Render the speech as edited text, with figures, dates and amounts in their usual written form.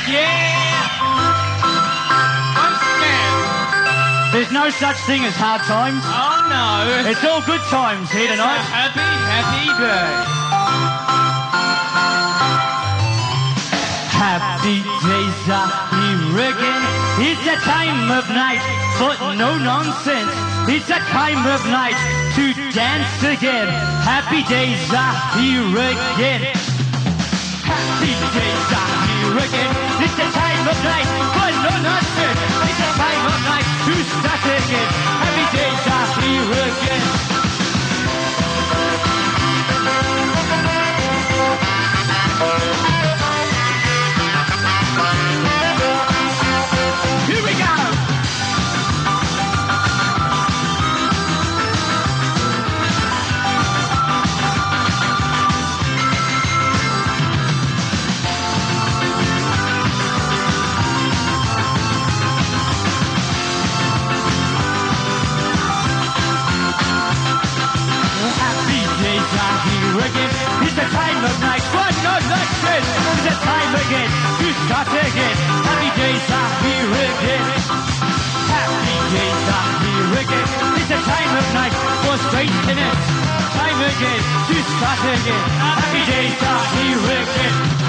Yeah! I'm scared. There's no such thing as hard times. Oh no. It's all good times here It's a tonight. happy day. Happy days are here again. It's a time of night for no nonsense. It's a time of night to dance again. Happy days are here again. Happy days are here again. It's a time of night for no nonsense. It's a time of night to start again. Happy days are here again. Here we go! Happy days are here again. It's a time of night. What no nonsense. It's a time again to start again. Happy days are here again. Happy days are here again. It's a time of night for straightness. Time again to start again. Happy days are here again.